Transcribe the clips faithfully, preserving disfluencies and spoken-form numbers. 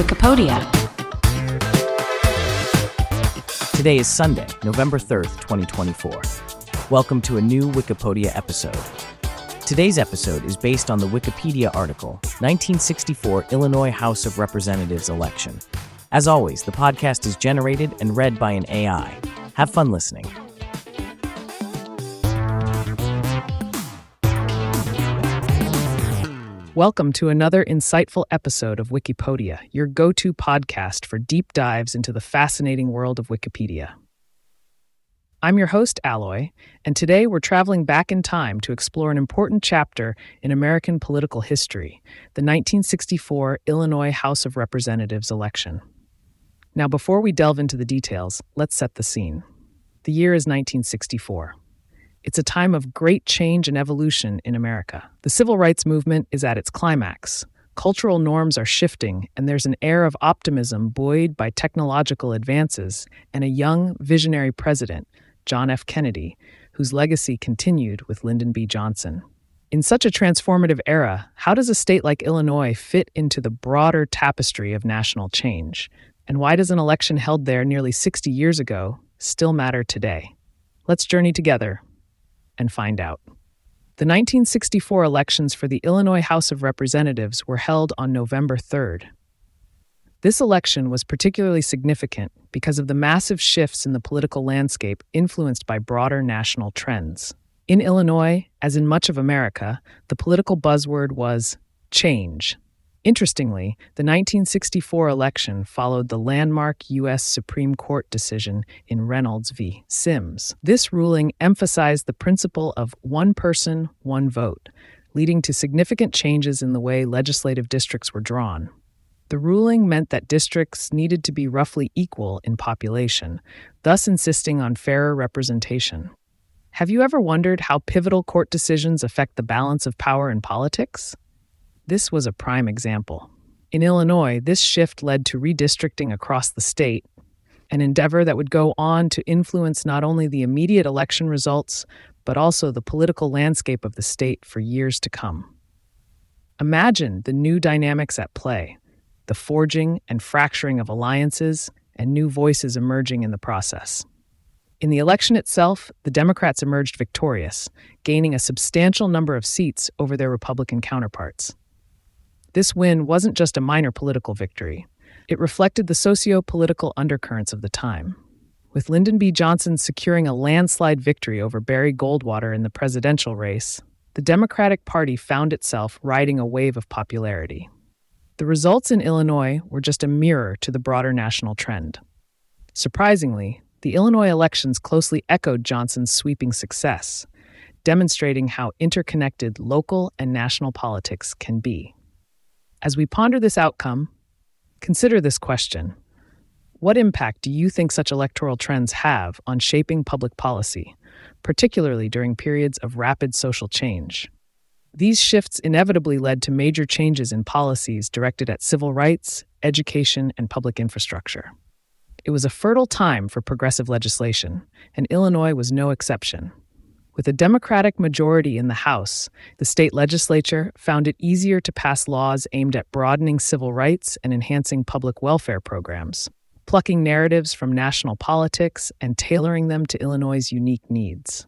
Wikipedia. Today is Sunday, November third, twenty twenty-four. Welcome to a new Wikipedia episode. Today's episode is based on the Wikipedia article, nineteen sixty-four Illinois House of Representatives Election. As always, the podcast is generated and read by an A I. Have fun listening. Welcome to another insightful episode of Wikipedia, your go-to podcast for deep dives into the fascinating world of Wikipedia. I'm your host, Alloy, and today we're traveling back in time to explore an important chapter in American political history, the nineteen sixty-four Illinois House of Representatives election. Now, before we delve into the details, let's set the scene. The year is nineteen sixty-four. It's a time of great change and evolution in America. The civil rights movement is at its climax. Cultural norms are shifting, and there's an air of optimism buoyed by technological advances and a young, visionary president, John F. Kennedy, whose legacy continued with Lyndon B. Johnson. In such a transformative era, how does a state like Illinois fit into the broader tapestry of national change? And why does an election held there nearly sixty years ago still matter today? Let's journey together and find out. The nineteen sixty-four elections for the Illinois House of Representatives were held on November third. This election was particularly significant because of the massive shifts in the political landscape influenced by broader national trends. In Illinois, as in much of America, the political buzzword was change. Interestingly, the nineteen sixty-four election followed the landmark U S Supreme Court decision in Reynolds v. Sims. This ruling emphasized the principle of one person, one vote, leading to significant changes in the way legislative districts were drawn. The ruling meant that districts needed to be roughly equal in population, thus insisting on fairer representation. Have you ever wondered how pivotal court decisions affect the balance of power in politics? This was a prime example. In Illinois, this shift led to redistricting across the state, an endeavor that would go on to influence not only the immediate election results, but also the political landscape of the state for years to come. Imagine the new dynamics at play, the forging and fracturing of alliances, and new voices emerging in the process. In the election itself, the Democrats emerged victorious, gaining a substantial number of seats over their Republican counterparts. This win wasn't just a minor political victory. It reflected the socio-political undercurrents of the time. With Lyndon B. Johnson securing a landslide victory over Barry Goldwater in the presidential race, the Democratic Party found itself riding a wave of popularity. The results in Illinois were just a mirror to the broader national trend. Surprisingly, the Illinois elections closely echoed Johnson's sweeping success, demonstrating how interconnected local and national politics can be. As we ponder this outcome, consider this question. What impact do you think such electoral trends have on shaping public policy, particularly during periods of rapid social change? These shifts inevitably led to major changes in policies directed at civil rights, education, and public infrastructure. It was a fertile time for progressive legislation, and Illinois was no exception. With a Democratic majority in the House, the state legislature found it easier to pass laws aimed at broadening civil rights and enhancing public welfare programs, plucking narratives from national politics and tailoring them to Illinois' unique needs.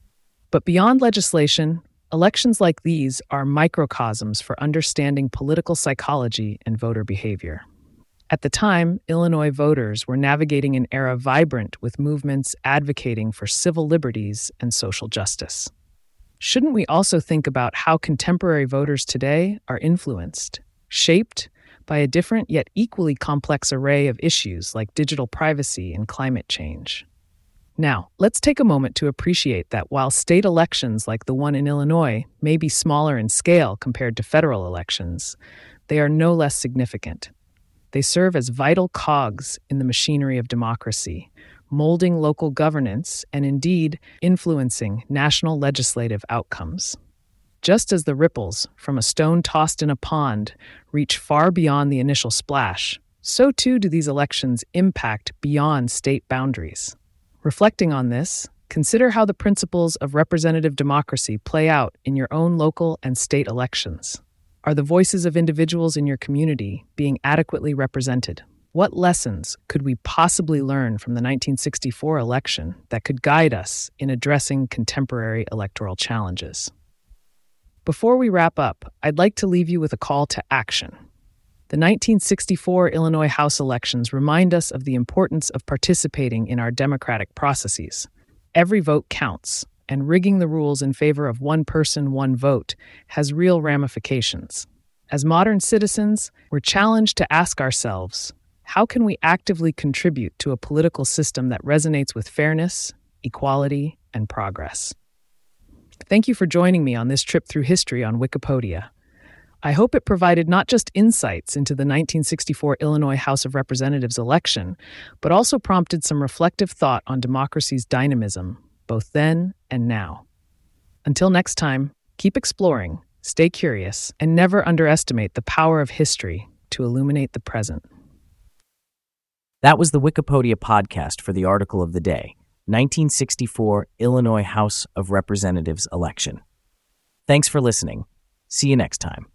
But beyond legislation, elections like these are microcosms for understanding political psychology and voter behavior. At the time, Illinois voters were navigating an era vibrant with movements advocating for civil liberties and social justice. Shouldn't we also think about how contemporary voters today are influenced, shaped by a different yet equally complex array of issues like digital privacy and climate change? Now, let's take a moment to appreciate that while state elections like the one in Illinois may be smaller in scale compared to federal elections, they are no less significant. They serve as vital cogs in the machinery of democracy, molding local governance and indeed influencing national legislative outcomes. Just as the ripples from a stone tossed in a pond reach far beyond the initial splash, so too do these elections impact beyond state boundaries. Reflecting on this, consider how the principles of representative democracy play out in your own local and state elections. Are the voices of individuals in your community being adequately represented? What lessons could we possibly learn from the nineteen sixty-four election that could guide us in addressing contemporary electoral challenges? Before we wrap up, I'd like to leave you with a call to action. The nineteen sixty-four Illinois House elections remind us of the importance of participating in our democratic processes. Every vote counts, and rigging the rules in favor of one person, one vote has real ramifications. As modern citizens, we're challenged to ask ourselves, how can we actively contribute to a political system that resonates with fairness, equality, and progress? Thank you for joining me on this trip through history on Wikipedia. I hope it provided not just insights into the nineteen sixty-four Illinois House of Representatives election, but also prompted some reflective thought on democracy's dynamism, both then and now. Until next time, keep exploring, stay curious, and never underestimate the power of history to illuminate the present. That was the Wikipedia podcast for the article of the day, nineteen sixty-four Illinois House of Representatives election. Thanks for listening. See you next time.